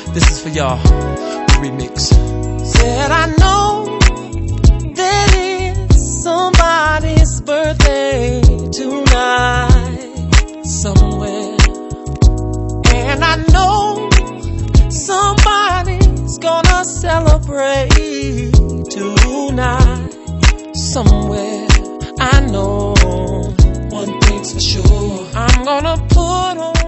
This is for y'all. The remix. Said I know that it's somebody's birthday tonight somewhere, and I know somebody's gonna celebrate tonight somewhere. I know one thing's for sure, I'm gonna put on